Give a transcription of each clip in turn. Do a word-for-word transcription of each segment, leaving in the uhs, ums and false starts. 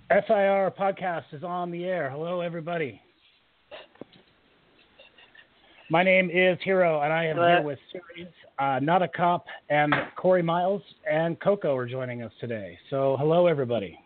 S I R podcast is on the air. Hello, everybody. My name is Hero, and I am Hello. here with Series, uh, Not a Cop, and Corey Miles, and Coco are joining us today. So, hello, everybody.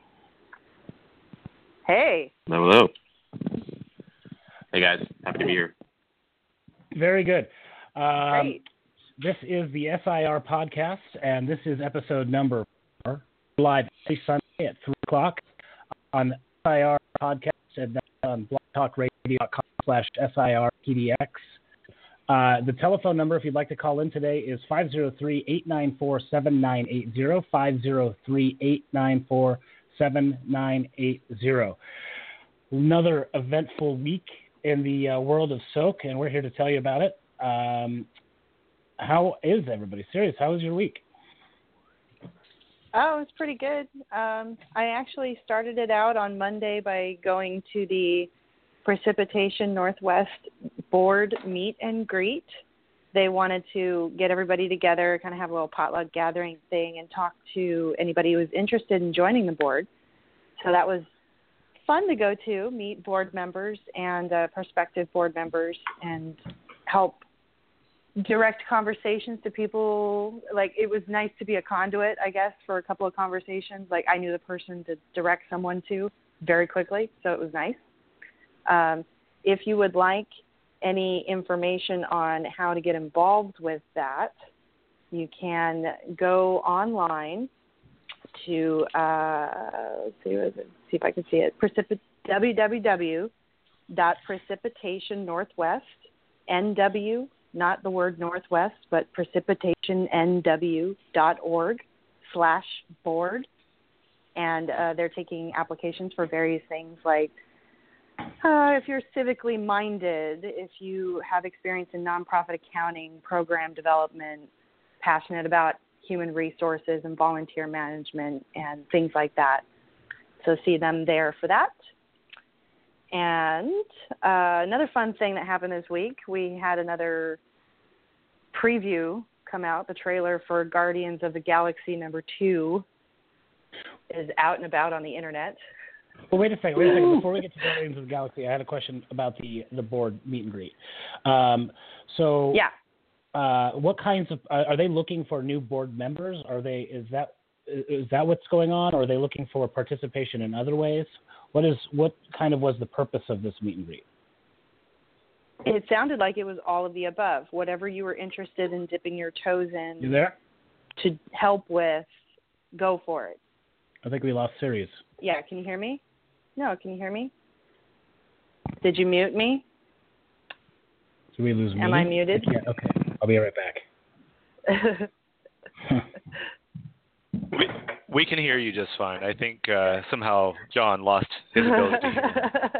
Hey. Hello. Hey, guys. Happy to be here. Very good. Um, Great. This is the S I R podcast, and this is episode number four, live every Sunday at three o'clock on S I R podcast and on blogtalkradio.com slash SIRPDX. Uh, the telephone number, if you'd like to call in today, is five oh three, eight nine four, seven nine eight zero, five oh three, eight nine four, seven nine eight zero. Another eventful week in the uh, world of soak, and we're here to tell you about it. Um, how is everybody? Serious, how was your week? Oh, it's pretty good. Um, I actually started it out on Monday by going to the Precipitation Northwest board meet and greet. They wanted to get everybody together, kind of have a little potluck gathering thing, and talk to anybody who was interested in joining the board. So that was fun to go to, meet board members and uh, prospective board members, and help direct conversations to people. Like, it was nice to be a conduit, I guess, for a couple of conversations. Like, I knew the person to direct someone to very quickly, so it was nice. Um, if you would like any information on how to get involved with that, you can go online to, uh, let's see, what is it? see if I can see it, Precipit- w w w dot precipitation northwest N W, not the word Northwest, but precipitation N W dot org slash board. And uh, they're taking applications for various things like Uh, if you're civically minded, if you have experience in nonprofit accounting, program development, passionate about human resources and volunteer management and things like that. So see them there for that. And uh, another fun thing that happened this week, we had another preview come out. The trailer for Guardians of the Galaxy number two is out and about on the internet. Well, wait a second. Wait a second. Before we get to Guardians of the Galaxy, I had a question about the, the board meet and greet. Um, so, yeah, uh, what kinds of are, are they looking for new board members? Are they is that is that what's going on? Or are they looking for participation in other ways? What is what kind of was the purpose of this meet and greet? It sounded like it was all of the above. Whatever you were interested in dipping your toes in You there? to help with, go for it. I think we lost Sirius. Yeah, can you hear me? No, can you hear me? Did you mute me? Did we lose me? Am I muted? I okay, I'll be right back. we, we can hear you just fine. I think uh, somehow John lost his ability to hear.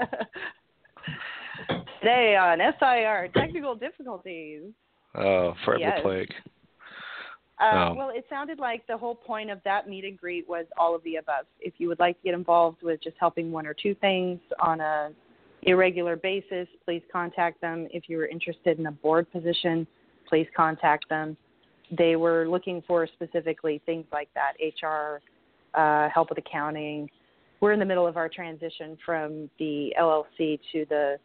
Today on S I R, technical difficulties. Oh, forever Yes. plague. Uh, Oh. Well, it sounded like the whole point of that meet and greet was all of the above. If you would like to get involved with just helping one or two things on a irregular basis, please contact them. If you were interested in a board position, please contact them. They were looking for specifically things like that, H R, uh, help with accounting. We're in the middle of our transition from the L L C to the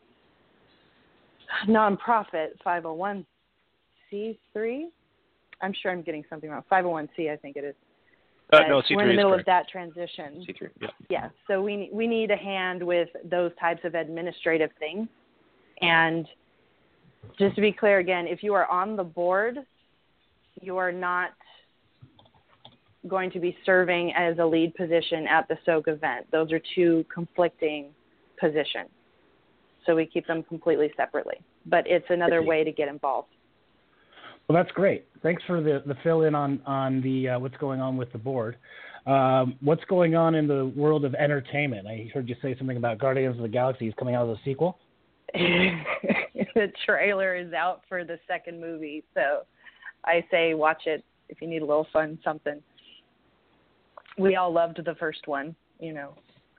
nonprofit five oh one c three. I'm sure I'm getting something wrong. five oh one c, I think it is. Uh, no, C three We're in the is middle correct. of that transition. C three, yeah. Yeah, so we we need a hand with those types of administrative things. And just to be clear again, if you are on the board, you are not going to be serving as a lead position at the Soak event. Those are two conflicting positions. So we keep them completely separately. But it's another way to get involved. Well, that's great. Thanks for the, the fill in on on the uh, what's going on with the board. Um, what's going on in the world of entertainment? I heard you say something about Guardians of the Galaxy is coming out as a sequel. The trailer is out for the second movie, so I say watch it if you need a little fun something. We all loved the first one, you know.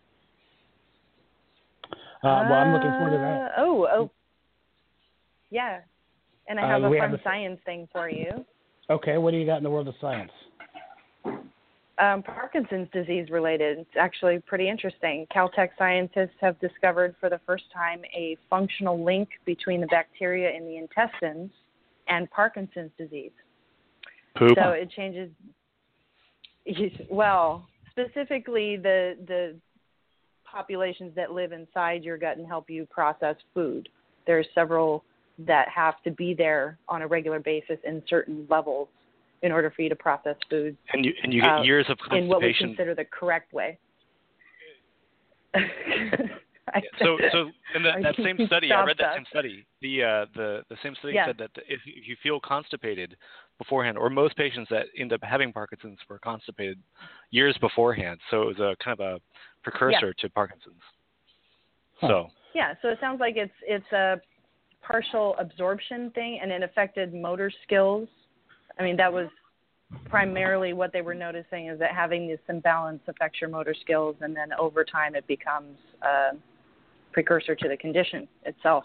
Uh, well, I'm looking forward to that. Uh, oh, oh, yeah. And I have Uh, a we fun have a- science thing for you. Okay, what do you got in the world of science? um, Parkinson's disease related. It's actually pretty interesting. Caltech scientists have discovered for the first time a functional link between the bacteria in the intestines and Parkinson's disease. Poop. So it changes, well, specifically the the populations that live inside your gut and help you process food. There's several that have to be there on a regular basis in certain levels in order for you to process food. And you and you get uh, years of constipation. In what we consider the correct way. I, so, so in the, that same study, I read that, that same study. The uh, the the same study yeah. said that if if you feel constipated beforehand, or most patients that end up having Parkinson's were constipated years beforehand. So it was a kind of a precursor yeah. to Parkinson's. Huh. So yeah, so it sounds like it's it's a partial absorption thing, and it affected motor skills. I mean, that was primarily what they were noticing, is that having this imbalance affects your motor skills, and then over time it becomes a precursor to the condition itself.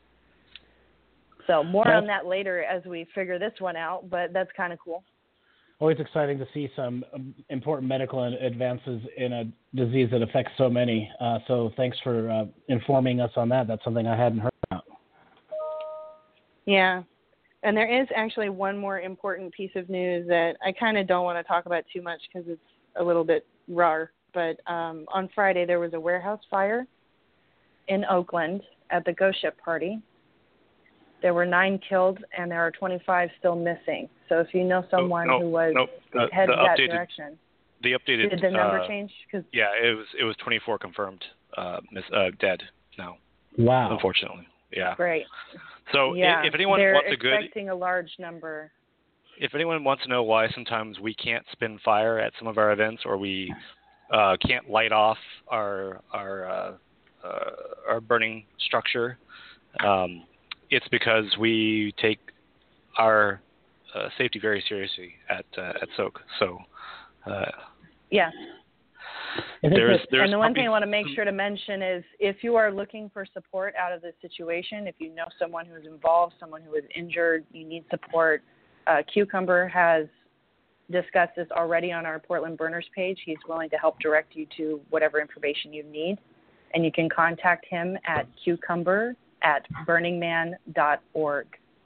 So more That's, on that later as we figure this one out, but that's kind of cool. Always exciting to see some um, important medical advances in a disease that affects so many. Uh, so thanks for uh, informing us on that. That's something I hadn't heard about. Yeah. And there is actually one more important piece of news that I kind of don't want to talk about too much because it's a little bit raw. But um, on Friday, there was a warehouse fire in Oakland at the Ghost Ship party. There were nine killed, and there are twenty-five still missing. So if you know someone oh, no, who was no, the, headed the that updated, direction, the updated did the number uh, change? Cause, yeah, it was it was twenty-four confirmed, uh, miss, uh, dead now. Wow. Unfortunately, yeah. Great. So yeah, if, if anyone they're wants a good, expecting a large number. If anyone wants to know why sometimes we can't spin fire at some of our events, or we uh, can't light off our our uh, uh, our burning structure, um, it's because we take our uh, safety very seriously at uh, at Soak. So uh, yeah. There's, there's and the one thing I want to make sure to mention is if you are looking for support out of this situation, if you know someone who is involved, someone who is injured, you need support, uh, Cucumber has discussed this already on our Portland Burners page. He's willing to help direct you to whatever information you need. And you can contact him at cucumber at burning man dot org.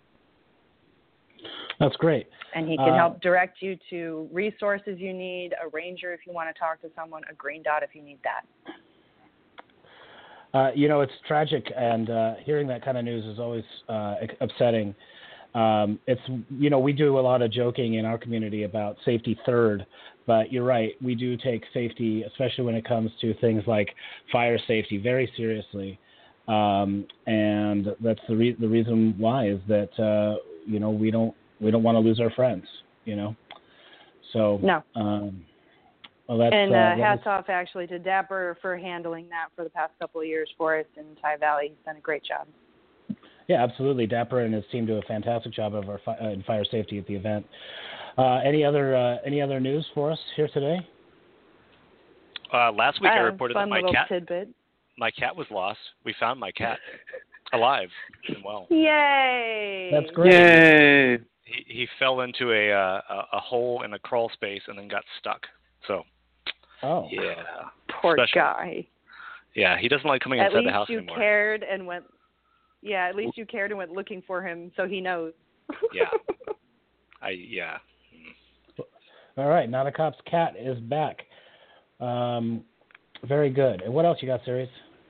That's great. And he can uh, help direct you to resources you need, a ranger if you want to talk to someone, a green dot if you need that. Uh, you know, it's tragic, and uh, hearing that kind of news is always uh, upsetting. Um, it's, you know, we do a lot of joking in our community about safety third, but you're right. We do take safety, especially when it comes to things like fire safety, very seriously. Um, and that's the, re- the reason why is that, uh, you know, we don't, we don't want to lose our friends, you know? So, no. Um, well, that's, and uh, uh, that hats was... off actually to Dapper for handling that for the past couple of years for us in Ty Valley. He's done a great job. Yeah, absolutely. Dapper and his team do a fantastic job of our fi- uh, in fire safety at the event. Uh, any other uh, any other news for us here today? Uh, last week uh, I reported fun that my little cat tidbit. my cat was lost. We found my cat alive and well. Yay! That's great. Yay! He he fell into a uh, a, a hole in a crawl space and then got stuck. So, oh yeah, Poor special. guy. Yeah, he doesn't like coming At inside least the house you anymore. cared and went. Yeah, at least you cared and went looking for him, so he knows. Yeah, I yeah. All right, Not a Cop's cat is back. Um, very good. And what else you got, Sirius?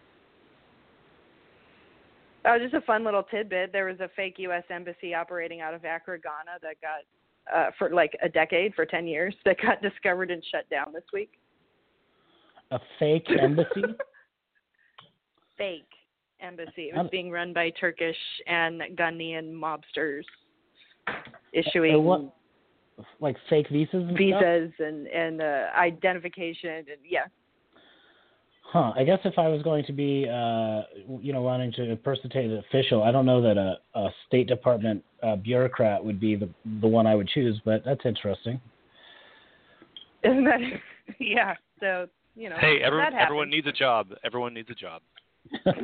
Oh, just a fun little tidbit. There was a fake U S embassy operating out of Accra, Ghana that got, uh, for like a decade, for ten years, that got discovered and shut down this week. A fake embassy? Fake embassy. It was being run by Turkish and Ghanaian mobsters issuing And what, like fake visas and visas stuff? and, and uh, identification. And yeah. Huh. I guess if I was going to be, uh, you know, wanting to impersonate an official, I don't know that a, a State Department uh, bureaucrat would be the the one I would choose, but that's interesting. Isn't that? Yeah. So, you know. Hey, everyone, that happens. everyone needs a job. Everyone needs a job.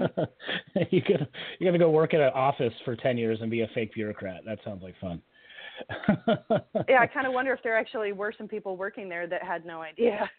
you could you're gonna go work at an office for ten years and be a fake bureaucrat. That sounds like fun. Yeah, I kind of wonder if there actually were some people working there that had no idea.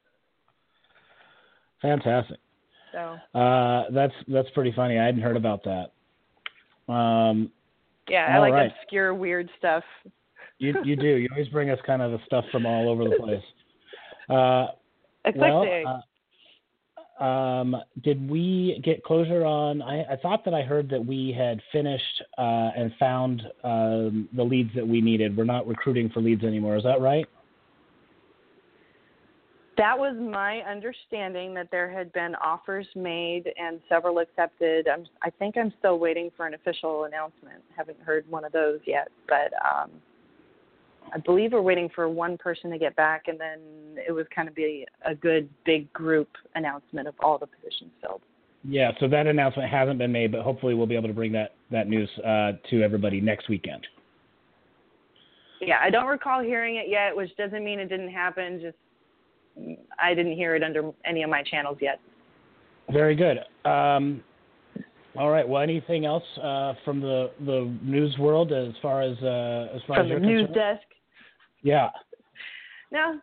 Fantastic. So uh, that's that's pretty funny. I hadn't heard about that. Um, yeah, I like right. obscure, weird stuff. You you do. You always bring us kind of the stuff from all over the place. Uh, well, uh, um, did we get closure on? I, I thought that I heard that we had finished uh, and found um, the leads that we needed. We're not recruiting for leads anymore. Is that right? That was my understanding, that there had been offers made and several accepted. I'm, I think I'm still waiting for an official announcement. Haven't heard one of those yet, but um, I believe we're waiting for one person to get back, and then it was kind of be a good big group announcement of all the positions filled. Yeah, so that announcement hasn't been made, but hopefully we'll be able to bring that, that news uh, to everybody next weekend. Yeah, I don't recall hearing it yet, which doesn't mean it didn't happen. Just I didn't hear it under any of my channels yet. Very good. Um, all right. Well, anything else uh, from the, the news world as far as uh, as far from as the you're news concerned? desk? Yeah. No.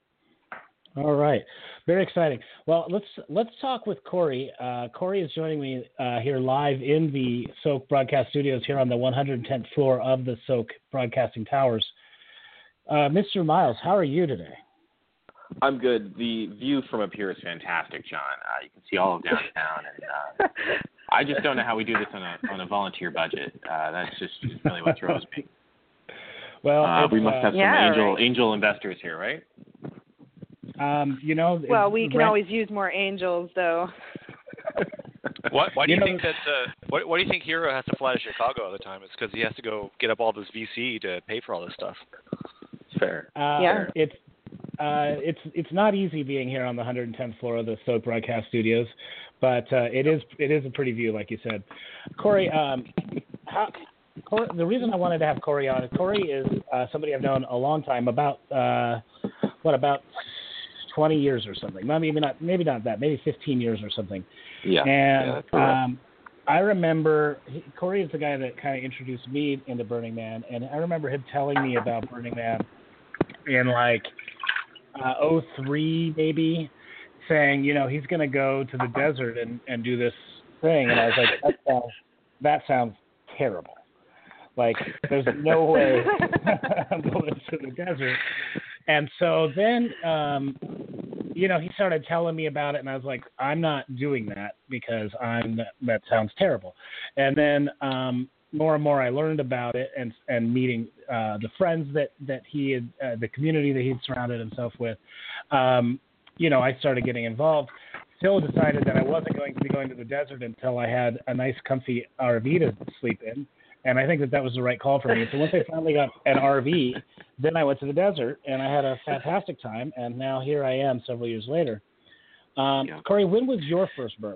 All right. Very exciting. Well, let's let's talk with Corey. Uh, Corey is joining me uh, here live in the S O A K broadcast studios here on the one hundred tenth floor of the S O A K broadcasting towers. Uh, Mister Miles, how are you today? I'm good. The view from up here is fantastic, John. Uh, you can see all of downtown, and uh, I just don't know how we do this on a on a volunteer budget. Uh, that's just really what throws me. Well, uh, we must have some yeah, angel right. angel investors here, right? Um, you know. Well, we can rent- always use more angels, though. What, why do You you, know, think that? Uh, why, why do you think Hero has to fly to Chicago all the time? It's because he has to go get up all this V C to pay for all this stuff. Fair. Uh, Yeah. It's uh, it's it's not easy being here on the one hundred tenth floor of the S O A K broadcast studios, but uh, it is it is a pretty view, like you said. Corey, um, how, Corey, the reason I wanted to have Corey on is Corey is uh, somebody I've known a long time, about uh, what about twenty years or something. Maybe not maybe not that, maybe fifteen years or something. Yeah. And yeah, that's right. um, I remember he, Corey is the guy that kind of introduced me into Burning Man, and I remember him telling me about Burning Man in like uh, oh three maybe, saying, you know, he's going to go to the desert and, and do this thing. And I was like, that sounds, that sounds terrible. Like, there's no way I'm going to the desert. And so then, um, you know, he started telling me about it, and I was like, I'm not doing that because I'm that sounds terrible. And then um, more and more I learned about it, and and meeting uh, the friends that that he had, uh, the community that he'd surrounded himself with. Um, you know, I started getting involved. Still decided that I wasn't going to be going to the desert until I had a nice, comfy R V to sleep in. And I think that that was the right call for me. So once I finally got an R V, then I went to the desert, and I had a fantastic time. And now here I am several years later. Um, Yeah. Corey, when was your first burn?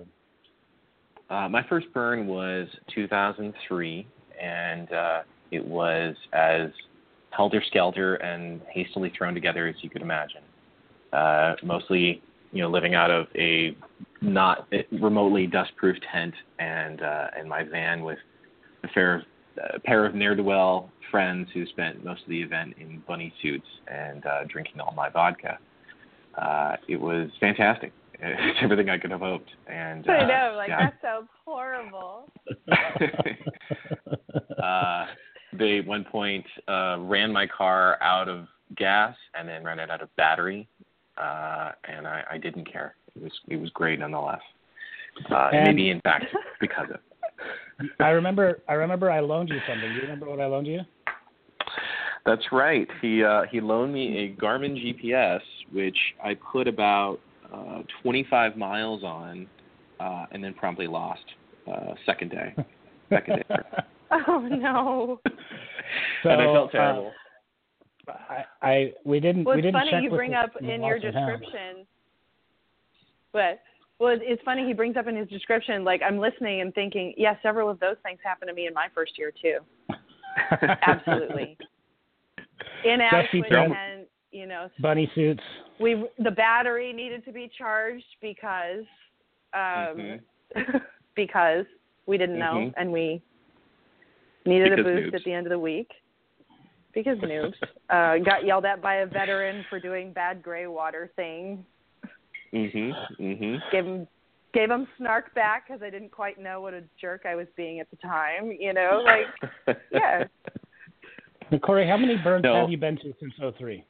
Uh, my first burn was two thousand three, and uh, it was as helter-skelter and hastily thrown together as you could imagine. Uh, mostly, you know, living out of a not remotely dust-proof tent and uh, and my van with a fair of a pair of ne'er-do-well friends who spent most of the event in bunny suits and uh, drinking all my vodka. Uh, it was fantastic. It's everything I could have hoped. And uh, I know, like yeah. that sounds horrible. uh, they at one point uh, ran my car out of gas and then ran it out of battery, uh, and I, I didn't care. It was it was great nonetheless. Uh, And- maybe in fact because of it. I remember. I remember. I loaned you something. Do you remember what I loaned you? That's right. He uh, he loaned me a Garmin G P S, which I put about uh, twenty-five miles on, uh, and then promptly lost. Uh, second day. Second day. Oh no! So, and I felt terrible. Uh, I, I we didn't. Well, we it's didn't funny check you with bring the- up the in your loss of hound. description. But well, it's funny he brings up in his description. Like I'm listening and thinking, yeah, several of those things happened to me in my first year too. Absolutely. Inadequate Dusty and you know bunny suits. we the battery needed to be charged because um Mm-hmm. because we didn't know Mhm. and we needed Because a boost noobs. at the end of the week. because noobs. Uh, got yelled at by a veteran for doing bad gray water things. Mhm. Mhm. Gave him gave him snark back because I didn't quite know what a jerk I was being at the time. You know, like yeah. Now, Corey, how many burns No. have you been to since oh three?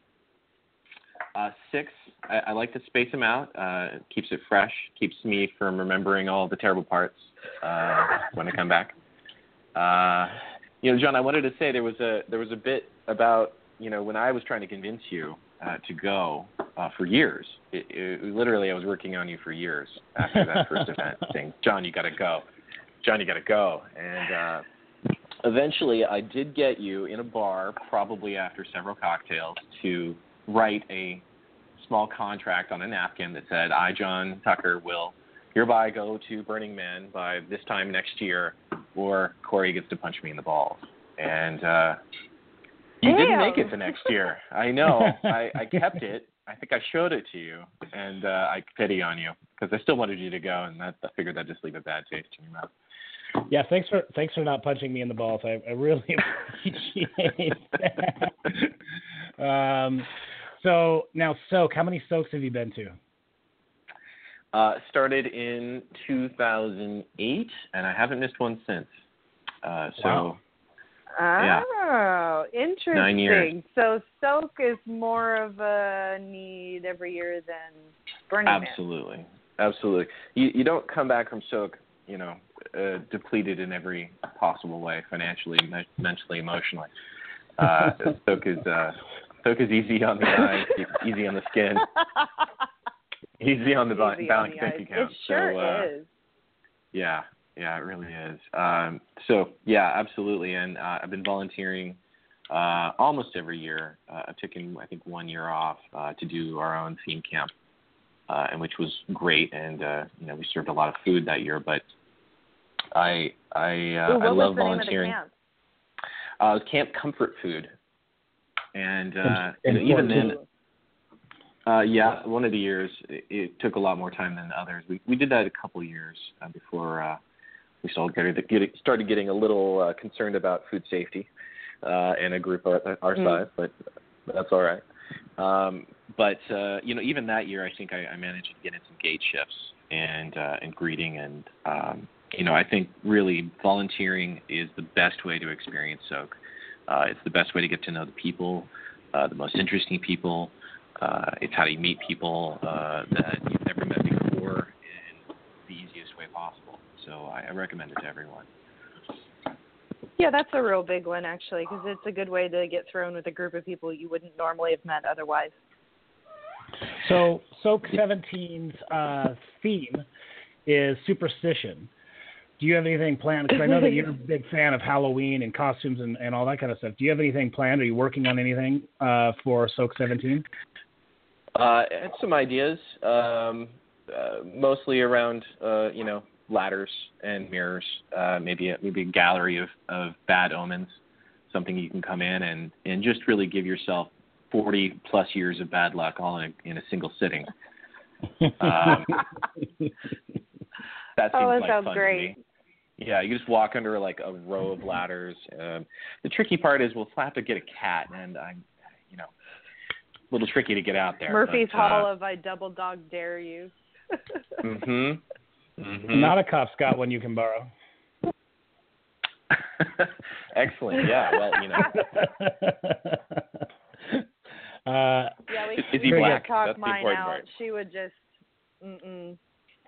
Uh, six. I, I like to space them out. Uh, it keeps it fresh. Keeps me from remembering all the terrible parts uh, when I come back. Uh, you know, John, I wanted to say there was a there was a bit about you know when I was trying to convince you uh, to go uh, for years. It, it, literally, I was working on you for years after that first event, saying, "John, you got to go. John, you got to go." And uh, eventually, I did get you in a bar, probably after several cocktails, to write a small contract on a napkin that said, I, John Tucker, will hereby go to Burning Man by this time next year, or Corey gets to punch me in the balls. And uh, you Damn. didn't make it the next year. I know. I, I kept it. I think I showed it to you, and uh, I pity on you because I still wanted you to go, and that, I figured that'd just leave a bad taste in your mouth. Yeah, thanks for thanks for not punching me in the balls. I, I really appreciate that. Um, so now, Soak, how many Soaks have you been to? Uh, started in two thousand eight, and I haven't missed one since. Uh, so, Wow. yeah. Oh, interesting. Nine years. So Soak is more of a need every year than Burning Man. Absolutely, absolutely. You you don't come back from Soak, you know, uh, depleted in every possible way, financially, me- mentally, emotionally. Uh, Soak is uh, Soak is easy on the eyes, easy on the skin, easy on the ba- Easy bank, on the bank eyes. account. It sure so, uh, is. Yeah, yeah, it really is. Um, so yeah, absolutely. And uh, I've been volunteering uh, almost every year. Uh, I've taken, I think, one year off uh, to do our own theme camp, uh, and which was great. And uh, you know, we served a lot of food that year. But I I uh, Ooh, what I was love the volunteering. Name of the camp? Uh, it was Camp Comfort Food, and uh, In- you know, even in then. Uh, yeah, one of the years it, it took a lot more time than others. We we did that a couple years uh, before uh, we started getting, getting started getting a little uh, concerned about food safety uh, in a group our, our Mm. size, but that's all right. Um, but uh, you know, even that year, I think I, I managed to get in some gate shifts and uh, and greeting, and um, you know, I think really volunteering is the best way to experience Soak. Uh, it's the best way to get to know the people, uh, the most interesting people. Uh, it's how you meet people uh, that you've never met before in the easiest way possible. So I, I recommend it to everyone. Yeah, that's a real big one, actually, because it's a good way to get thrown with a group of people you wouldn't normally have met otherwise. So Soak seventeen's uh, theme is superstition. Do you have anything planned? Because I know that you're a big fan of Halloween and costumes and, and all that kind of stuff. Do you have anything planned? Are you working on anything uh, for Soak seventeen? Uh, I had some ideas, um, uh, mostly around, uh, you know, ladders and mirrors, uh, maybe a, maybe a gallery of, of bad omens, something you can come in and, and just really give yourself forty plus years of bad luck all in a, in a single sitting. Um, that seems Oh, that like sounds fun great. to me. Yeah, you just walk under like a row of ladders. Um, the tricky part is we'll have to get a cat, and I'm, you know, a little tricky to get out there. Murphy's but, uh, Hall of I Double Dog Dare You. Mhm. Mhm. Not a cop's got one you can borrow. Excellent. Yeah. Well, you know. uh, Yeah, we, Is we he could black? talk That's the mine important out. part. She would just, mm-mm.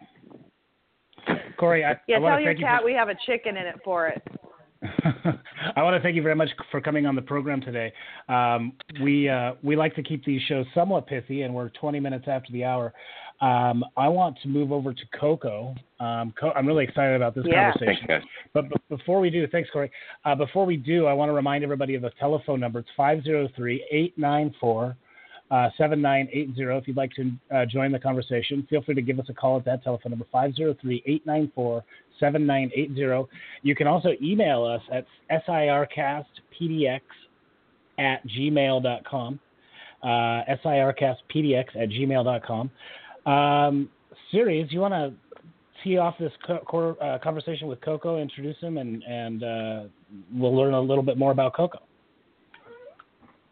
Corey, I, Yeah, I want tell to your thank you cat for, we have a chicken in it for it. I want to thank you very much for coming on the program today. Um, we uh, we like to keep these shows somewhat pithy, and we're twenty minutes after the hour. Um, I want to move over to Coco. Um, Co- I'm really excited about this Yeah. conversation. Thanks, guys. But, but before we do, thanks, Corey. Uh, before we do, I want to remind everybody of the telephone number. It's five oh three, eight nine four, seven nine eight zero. If you'd like to uh, join the conversation, feel free to give us a call at that telephone number, five oh three, eight nine four, seven nine eight zero. You can also email us at sircastpdx at gmail dot com, uh, sircastpdx at gmail dot com. Um, Siri, do you want to tee off this co- co- uh, conversation with Coco, introduce him, and, and uh, we'll learn a little bit more about Coco?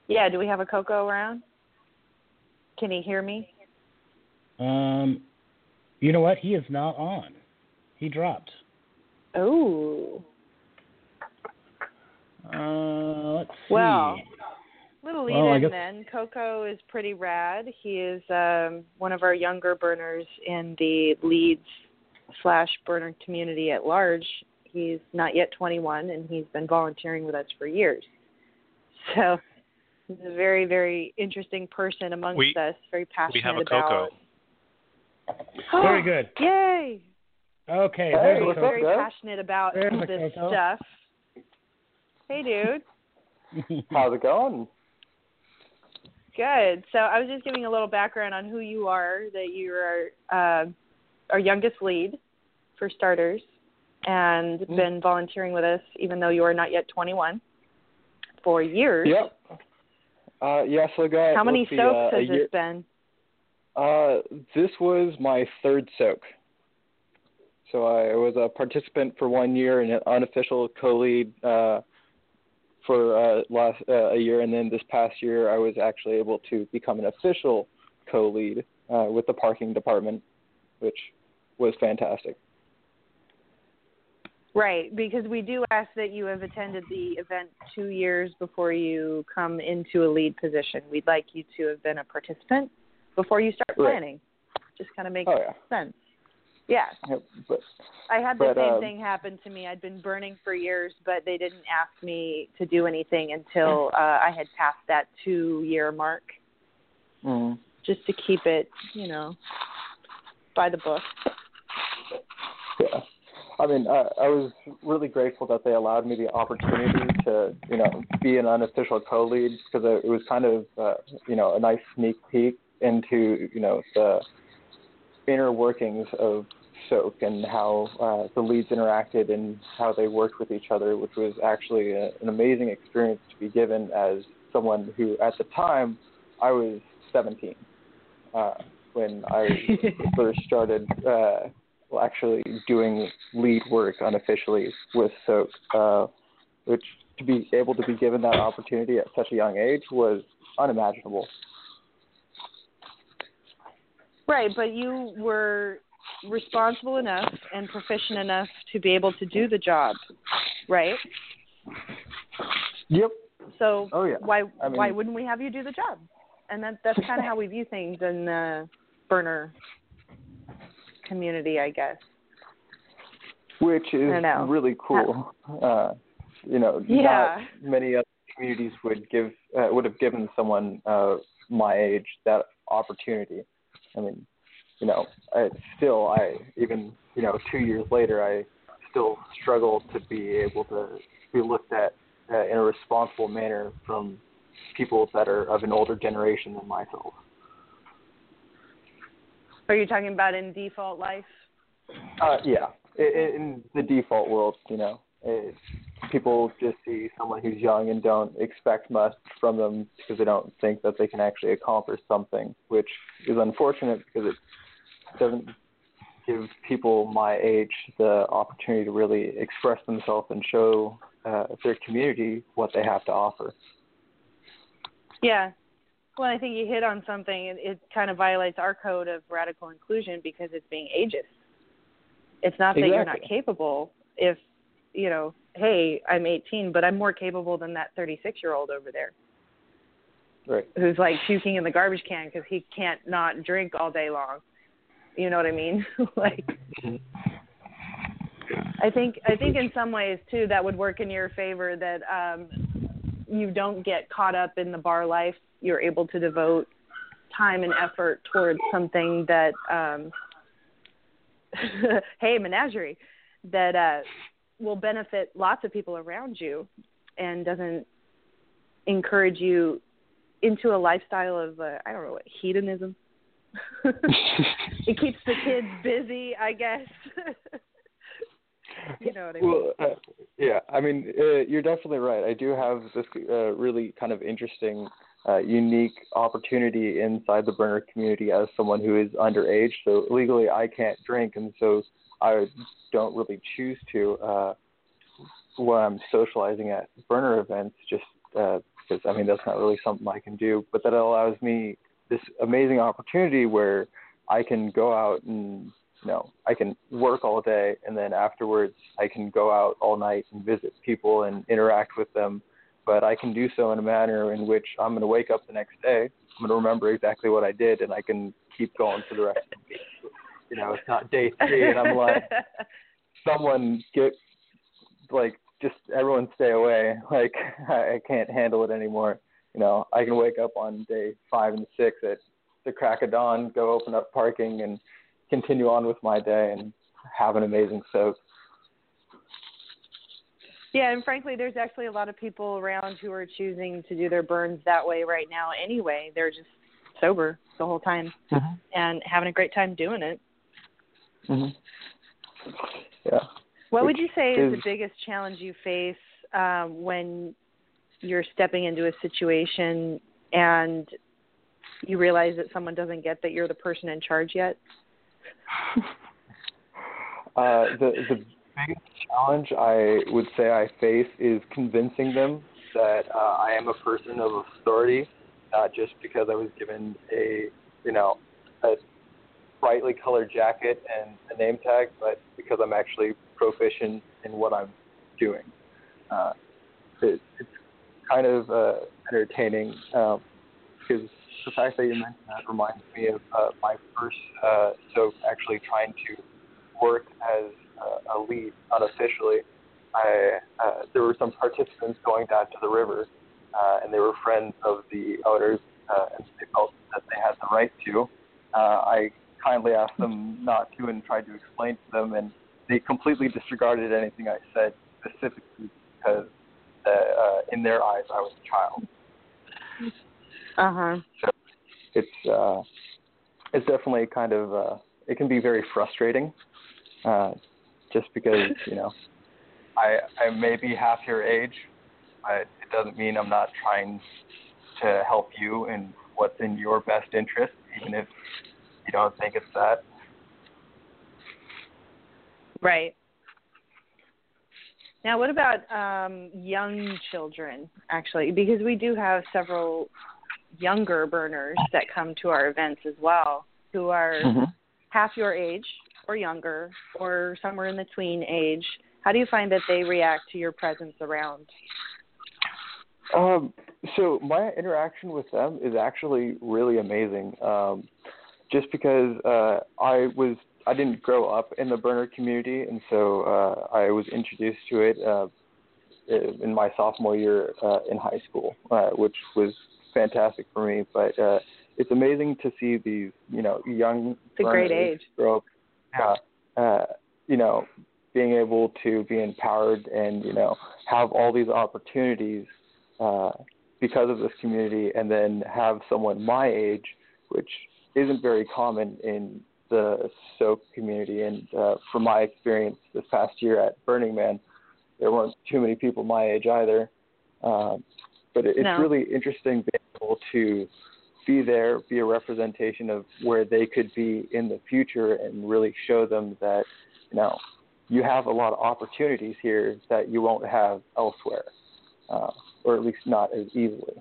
Yeah, do we have a Coco around? Can he hear me? Um, you know what? He is not on. He dropped. Oh. Uh, let's see. Well, little lead well, in guess... then. Coco is pretty rad. He is um, one of our younger burners in the Leeds slash burner community at large. He's not yet twenty-one, and he's been volunteering with us for years. So he's a very, very interesting person amongst we, us, very passionate we have a about... Coco. Very good. Yay! Okay, very, there's very Coco. passionate about There's this Coco. stuff. Hey, dude. How's it going? Good. So I was just giving a little background on who you are, that you are uh, our youngest lead, for starters, and mm. been volunteering with us, even though you are not yet twenty-one, for years. Yep. Uh, yeah, so I got... How many see, soaks uh, has year, this been? Uh, this was my third soak. So I was a participant for one year and an unofficial co-lead uh, for uh, last uh, a year, and then this past year I was actually able to become an official co-lead uh, with the parking department, which was fantastic. Right, because we do ask that you have attended the event two years before you come into a lead position. We'd like you to have been a participant before you start planning. Right. Just kind of makes oh, yeah. sense. Yeah. Yep, but, I had the but, same uh, thing happen to me. I'd been burning for years, but they didn't ask me to do anything until uh, I had passed that two-year mark, mm-hmm. just to keep it, you know, by the book. Yeah. I mean, I, I was really grateful that they allowed me the opportunity to, you know, be an unofficial co-lead, because it was kind of, uh, you know, a nice sneak peek into, you know, the inner workings of Soak and how uh, the leads interacted and how they worked with each other, which was actually a, an amazing experience to be given as someone who, at the time, I was seventeen uh, when I first started uh, well, actually doing lead work unofficially with Soak, uh, which to be able to be given that opportunity at such a young age was unimaginable. Right, but you were responsible enough and proficient enough to be able to do the job, right? Yep. So oh, yeah. why I mean, why wouldn't we have you do the job? And that that's kind of how we view things in the burner community, I guess. Which is really cool. Uh, you know, yeah. not many other communities would give uh, would have given someone uh, my age that opportunity. I mean, you know, I still, I even, you know, two years later, I still struggle to be able to be looked at uh, in a responsible manner from people that are of an older generation than myself. Are you talking about in default life? Uh, yeah, in, in the default world, you know, it, people just see someone who's young and don't expect much from them because they don't think that they can actually accomplish something, which is unfortunate because it doesn't give people my age the opportunity to really express themselves and show uh, their community what they have to offer. Yeah. Well, I think you hit on something. It, it kind of violates our code of radical inclusion because it's being ageist. It's not that exactly. you're not capable. If, you know, hey, I'm eighteen, but I'm more capable than that thirty-six-year-old over there. Right. Who's like puking in the garbage can because he can't not drink all day long. You know what I mean? like, I think I think in some ways too that would work in your favor, that um, you don't get caught up in the bar life. You're able to devote time and effort towards something that, um, hey, menagerie, that uh, will benefit lots of people around you and doesn't encourage you into a lifestyle of, uh, I don't know, what, hedonism. It keeps the kids busy, I guess. You know what I mean? Well, uh, yeah, I mean, uh, you're definitely right. I do have this uh, really kind of interesting, uh, unique opportunity inside the burner community as someone who is underage. So legally, I can't drink, and so I don't really choose to uh, when I'm socializing at burner events, just uh, because, I mean, that's not really something I can do, but that allows me this amazing opportunity where I can go out and, you know, I can work all day, and then afterwards I can go out all night and visit people and interact with them. But I can do so in a manner in which I'm going to wake up the next day, I'm going to remember exactly what I did, and I can keep going for the rest of the week. You know, it's not day three, and I'm like, someone get, like, just everyone stay away. Like, I, I can't handle it anymore. You know, I can wake up on day five and six at the crack of dawn, go open up parking, and continue on with my day and have an amazing soak. Yeah, and frankly, there's actually a lot of people around who are choosing to do their burns that way right now anyway. They're just sober the whole time mm-hmm. and having a great time doing it. Mm-hmm. Yeah. What Which would you say is, is the biggest challenge you face um, when you're stepping into a situation and you realize that someone doesn't get that you're the person in charge yet? uh, the the biggest challenge I would say I face is convincing them that uh, I am a person of authority, not just because I was given a, you know, a brightly colored jacket and a name tag, but because I'm actually proficient in what I'm doing. Uh, it, it's kind of uh, entertaining um, because the fact that you mentioned that reminds me of uh, my first uh, soak actually trying to work as uh, a lead unofficially. I uh, there were some participants going down to the river, uh, and they were friends of the owners, uh, and they felt that they had the right to. Uh, I kindly asked them not to and tried to explain to them, and they completely disregarded anything I said, specifically because uh, uh, in their eyes I was a child. Uh-huh. So it's uh, it's definitely kind of uh, it can be very frustrating, uh, just because you know I I may be half your age, but it doesn't mean I'm not trying to help you in what's in your best interest, even if you don't think it's that. Right. Now, what about um, young children, actually? Because we do have several younger burners that come to our events as well, who are mm-hmm. half your age or younger or somewhere in between age. How do you find that they react to your presence around? Um, so my interaction with them is actually really amazing. Um, just because uh, I was I didn't grow up in the burner community, and so uh, I was introduced to it uh, in my sophomore year uh, in high school, uh, which was fantastic for me. But uh, it's amazing to see these, you know, young it's a great age grow up, yeah, uh, you know, being able to be empowered and, you know, have all these opportunities uh, because of this community, and then have someone my age, which isn't very common in the soak community. And uh, from my experience this past year at Burning Man, there weren't too many people my age either. Um, but it, it's no. really interesting being able to be there, be a representation of where they could be in the future, and really show them that, you know, you have a lot of opportunities here that you won't have elsewhere, uh, or at least not as easily.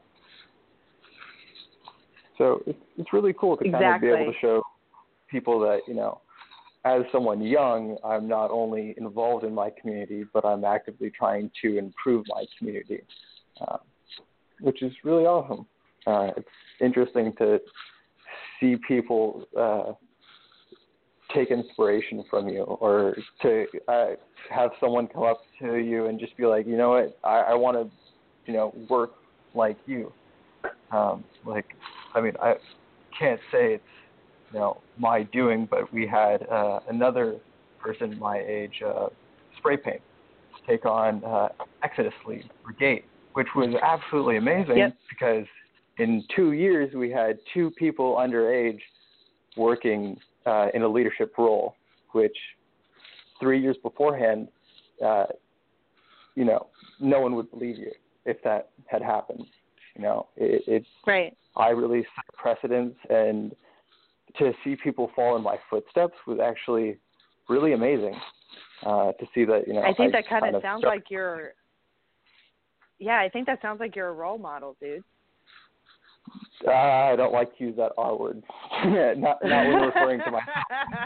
So it's, it's really cool to exactly. kind of be able to show people that, you know, as someone young, I'm not only involved in my community, but I'm actively trying to improve my community, uh, which is really awesome. Uh, it's interesting to see people uh, take inspiration from you, or to uh, have someone come up to you and just be like, you know what, I, I want to, you know, work like you. Um, like, I mean, I can't say it's, you know, my doing, but we had uh, another person my age uh, spray paint take on uh, Exodus League Brigade, which was absolutely amazing yep. because in two years we had two people underage working uh, in a leadership role, which three years beforehand, uh, you know, no one would believe you if that had happened. You know, it, it's right. I really set precedents, and to see people fall in my footsteps was actually really amazing. Uh, to see that, you know, I think I that kind kind of sounds struck. like you're. yeah, I think that sounds like you're a role model, dude. Uh, I don't like to use that R word. not, not when referring to myself.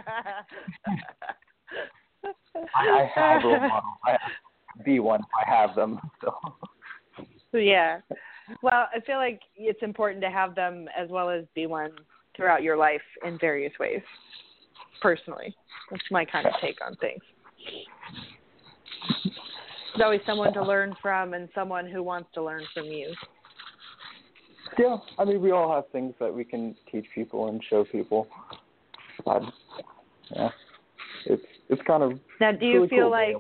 I, I have role models. I have be one. I have them. So. Yeah. Well, I feel like it's important to have them as well as be one throughout your life in various ways. Personally, that's my kind of take on things. There's always someone to learn from and someone who wants to learn from you. Yeah, I mean, we all have things that we can teach people and show people. But, yeah, it's it's kind of now. Do you really feel cool like?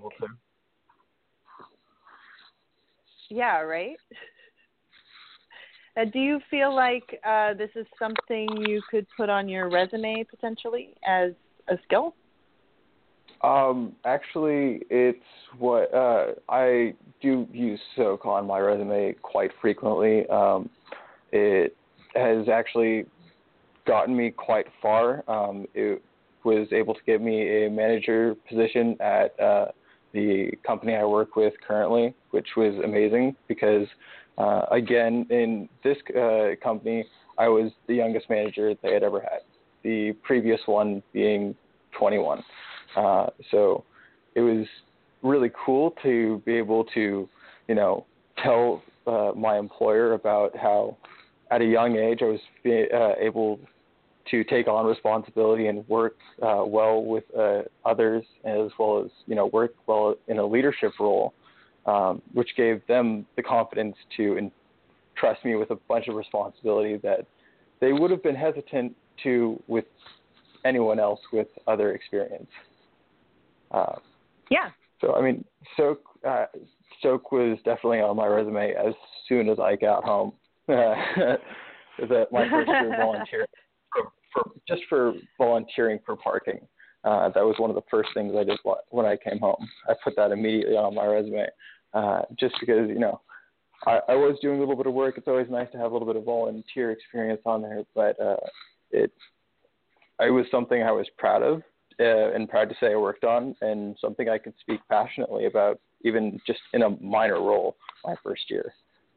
Yeah, right. Uh, do you feel like uh, this is something you could put on your resume potentially as a skill? Um, actually, it's what uh, I do use Soak on my resume quite frequently. Um, it has actually gotten me quite far. Um, it was able to get me a manager position at uh, the company I work with currently, which was amazing because, uh, again, in this uh, company, I was the youngest manager they had ever had, the previous one being twenty-one. Uh, so it was really cool to be able to, you know, tell uh, my employer about how at a young age I was be, uh, able to take on responsibility and work uh, well with uh, others, as well as, you know, work well in a leadership role, um, which gave them the confidence to entrust me with a bunch of responsibility that they would have been hesitant to with anyone else with other experience. Uh, yeah. So, I mean, Soak, uh, Soak was definitely on my resume as soon as I got home. That my first year volunteer for, for just for volunteering for parking. Uh, that was one of the first things I did when I came home. I put that immediately on my resume, uh, just because, you know, I, I was doing a little bit of work. It's always nice to have a little bit of volunteer experience on there, but uh, it, it was something I was proud of uh, and proud to say I worked on, and something I could speak passionately about, even just in a minor role my first year.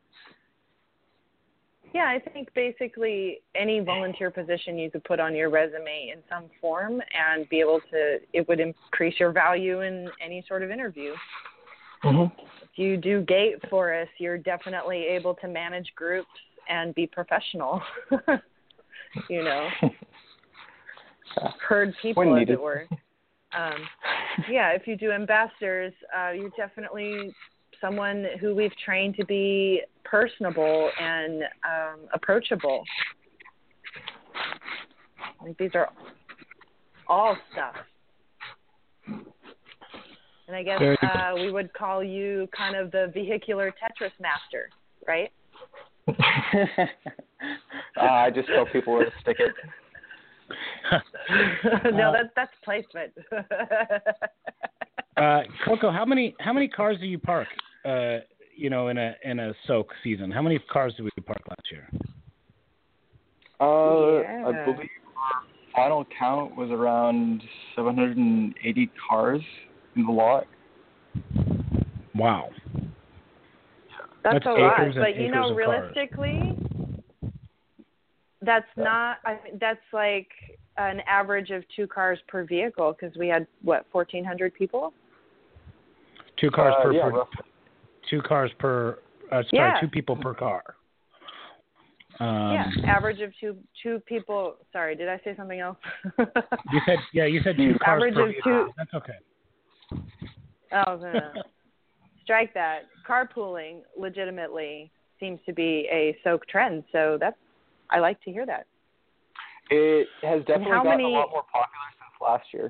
Yeah, I think basically any volunteer position you could put on your resume in some form and be able to, it would increase your value in any sort of interview. Mm-hmm. If you do gate for us, you're definitely able to manage groups and be professional, you know, herd people, as it were. Um, yeah, if you do ambassadors, uh, you're definitely someone who we've trained to be personable and um, approachable. Like, these are all stuff. And I guess uh, we would call you kind of the vehicular Tetris master, right? uh, I just tell people where to stick it. No, that's that's placement. uh, Coco, how many how many cars do you park? Uh, you know, in a in a Soak season, how many cars did we park last year? Uh, yeah. I believe our final count was around seven hundred eighty cars in the lot. Wow. That's, that's a lot, but you know, of realistically, cars. that's not. I mean, that's like an average of two cars per vehicle, because we had what fourteen hundred people. Two cars uh, per, yeah, per two cars per. Uh, sorry, yeah. two people per car. Um, yeah, average of two two people. Sorry, did I say something else? you said yeah, you said two cars average per of vehicle. two. That's okay. Oh no, no. Strike that. Carpooling legitimately seems to be a Soak trend, so that's I like to hear that. It has definitely how gotten many, a lot more popular since last year.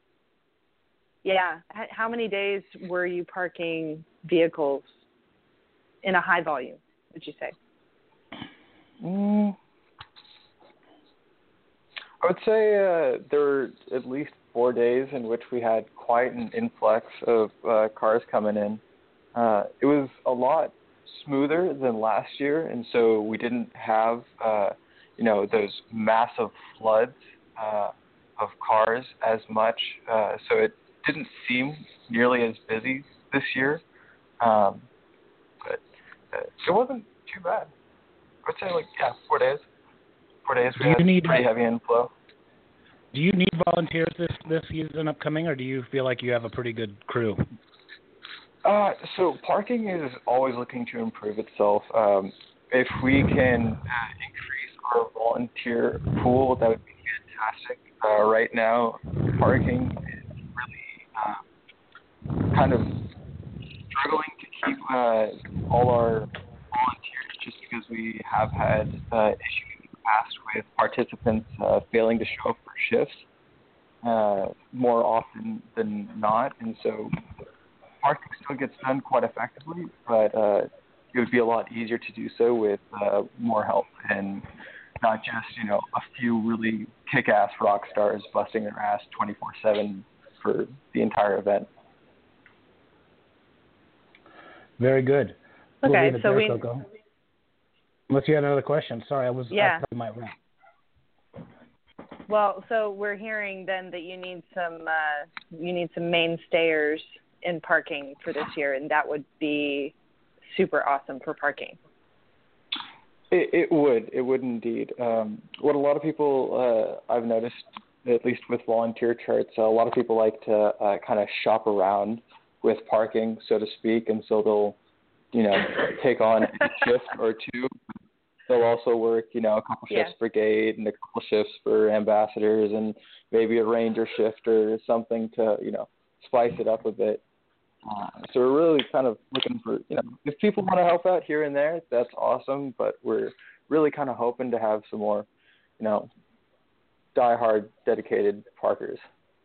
Yeah. How many days were you parking vehicles in a high volume, would you say? Mm, I would say uh, there were at least four days in which we had quite an influx of uh, cars coming in. Uh, it was a lot smoother than last year, and so we didn't have, uh, you know, those massive floods uh, of cars as much. Uh, so it didn't seem nearly as busy this year. Um, but it wasn't too bad. I would say like yeah, four days. Four days. We do you had need pretty heavy inflow. Do you need volunteers this this season upcoming, or do you feel like you have a pretty good crew? Uh, so parking is always looking to improve itself. Um, if we can uh, increase our volunteer pool, that would be fantastic. Uh, right now, parking is really uh, kind of struggling to keep uh, all our volunteers just because we have had uh, issues in the past with participants uh, failing to show up for shifts uh, more often than not. And so parking still gets done quite effectively, but uh, it would be a lot easier to do so with uh, more help and not just, you know, a few really kick-ass rock stars busting their ass twenty-four seven for the entire event. Very good. Okay, we'll leave it so there, we. Coco. Unless you had another question. Sorry, I was. Yeah. I probably might wrap. Well, so we're hearing then that you need some uh, you need some mainstayers in parking for this year, and that would be super awesome for parking. It, it would. It would indeed. Um, what a lot of people uh, I've noticed, at least with volunteer charts, uh, a lot of people like to uh, kind of shop around with parking, so to speak, and so they'll, you know, take on a shift or two. They'll also work, you know, a couple shifts yeah. brigade and a couple shifts for ambassadors and maybe a ranger shift or something to, you know, spice it up a bit. Uh, so we're really kind of looking for, you know, if people want to help out here and there, that's awesome. But we're really kind of hoping to have some more, you know, diehard dedicated parkers.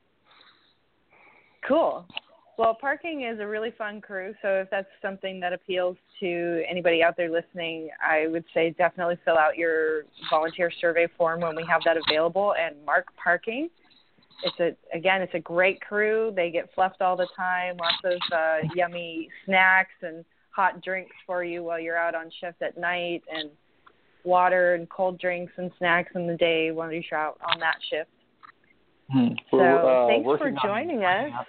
Cool. Well, parking is a really fun crew, so if that's something that appeals to anybody out there listening, I would say definitely fill out your volunteer survey form when we have that available and mark parking. It's a again, it's a great crew. They get fluffed all the time, lots of uh, yummy snacks and hot drinks for you while you're out on shift at night, and water and cold drinks and snacks in the day while you're out on that shift. Hmm. So uh, thanks for joining on, us.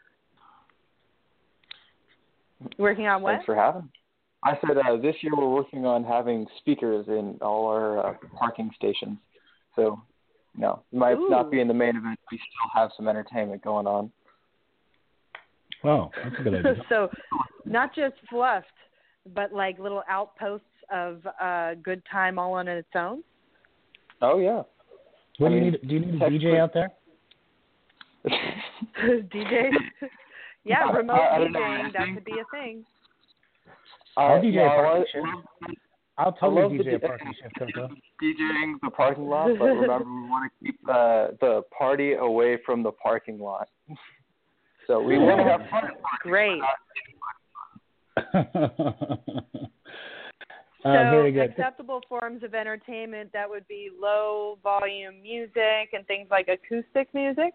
Working on what? Thanks for having me. I said uh, this year we're working on having speakers in all our uh, parking stations. So, you know, it might Ooh. not be in the main event, we still have some entertainment going on. Oh, that's a good idea. So not just fluffed, but like little outposts of uh, good time all on its own? Oh, yeah. What I do you mean, need? Do you need a D J out there? D J? Yeah, I, remote I, I DJing, that could be a thing. I'll uh, D J no, a parking I, shift. I'll totally love D J the a parking shift, Coco. DJing the parking lot, but remember we want to keep uh, the party away from the parking lot. So we want to have fun. Great. uh, so very good. acceptable forms of entertainment, that would be low volume music and things like acoustic music?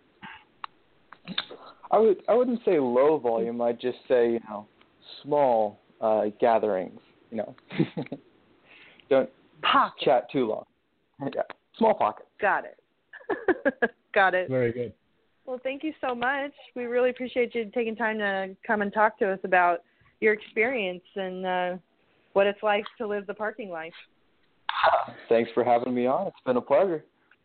I would I wouldn't say low volume. I'd just say, you know, small uh, gatherings. You know, don't Pocket. chat too long. Yeah, small pocket. Got it. Got it. Very good. Well, thank you so much. We really appreciate you taking time to come and talk to us about your experience and uh, what it's like to live the parking life. Thanks for having me on. It's been a pleasure.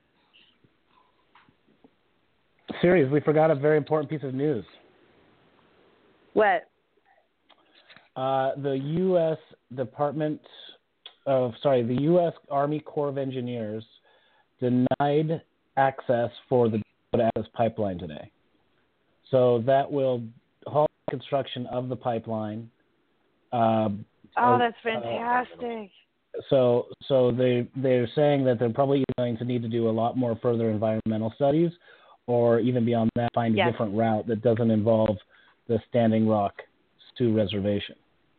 Serious, we forgot a very important piece of news. What? Uh, the U S Department of, sorry, the U S Army Corps of Engineers denied access for the Dakota pipeline today. So that will halt construction of the pipeline. Uh, oh, uh, that's fantastic. Uh, so, so they they're saying that they're probably going to need to do a lot more further environmental studies, or even beyond that, find yes. a different route that doesn't involve the Standing Rock Sioux Reservation.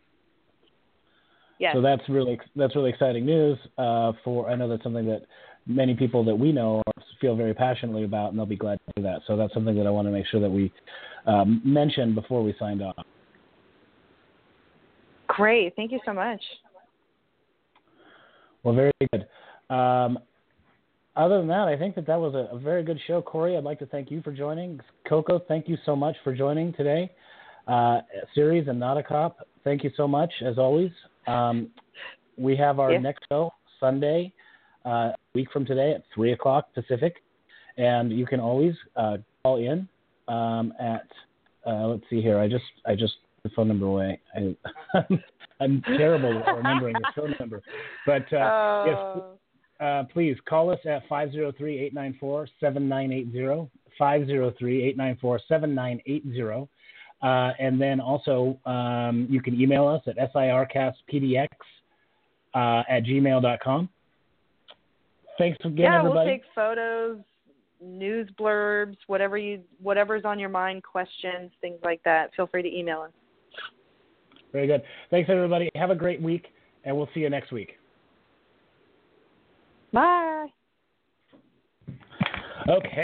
Yes. So that's really that's really exciting news. Uh, for I know that's something that many people that we know feel very passionately about, and they'll be glad to do that. So that's something that I want to make sure that we um, mention before we signed off. Great. Thank you so much. Well, very good. Um, other than that, I think that that was a, a very good show. Corey, I'd like to thank you for joining. Coco, thank you so much for joining today. Uh, Series and Not a Cop, thank you so much, as always. Um, we have our Yeah. next show Sunday, uh, a week from today at three o'clock Pacific. And you can always uh, call in um, at, uh, let's see here, I just I just put the phone number away. I, I'm terrible at remembering the phone number. But uh, Oh. yes, uh, please call us at five oh three, eight nine four, seven nine eight zero, five oh three, eight nine four, seven nine eight zero. Uh, and then also um, you can email us at sircastpdx uh, at gmail dot com. Thanks again, yeah, everybody. we'll take photos, news blurbs, whatever you, whatever's on your mind, questions, things like that. Feel free to email us. Very good. Thanks, everybody. Have a great week, and we'll see you next week. Bye. Okay.